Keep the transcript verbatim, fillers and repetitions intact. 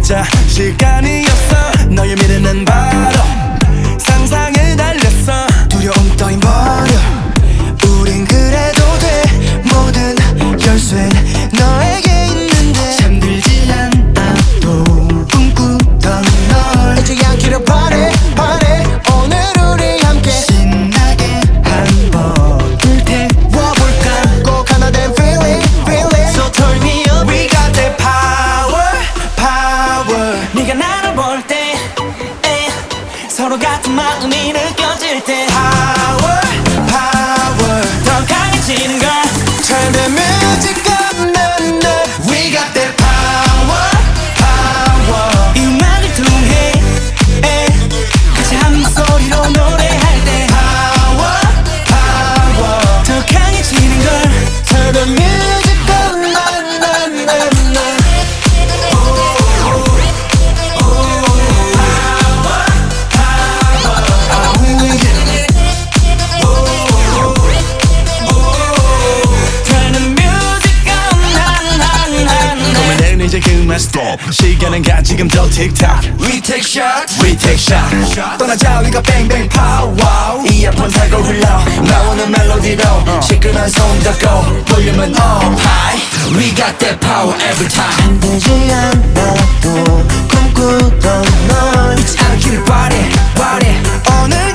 진짜 시간이었어. 너의 미래는 바로 상상을 달렸어. 두려움 따윈 버려. 우린 그래도 돼. 모든 열쇠는 너에게 있는데 잠들지 않아도 꿈꾸던 널 잊지 않기를 바래 바래. 오늘 우리 함께 신나게 한번 불태워볼까. 꼭 하나 된 feeling feeling. So turn me up. We got that power power. 네가 나를 볼 때 서로 같은 마음이 느껴질 때 power power. 더 강해지는 걸 Turn the music up now now. We got that power power. 이 음악을 통해 같이 한 목소리로 노래할 때 power power. 더 강해지는 걸 Turn the music up now now now now. Turn the music on 나나나나 고민은 이제 그만 stop. 시간은 가 지금 더 틱탁. We take shots We take shots. 떠나자 우리가 bang power. 이어폰 타고 흘러 나오는 멜로디로 시끄러운 손 닫고 볼륨은 up high. We got that power every time. 잠들지 않아도 꿈꾸던 널 잊지 않기를 바래 바래. 오늘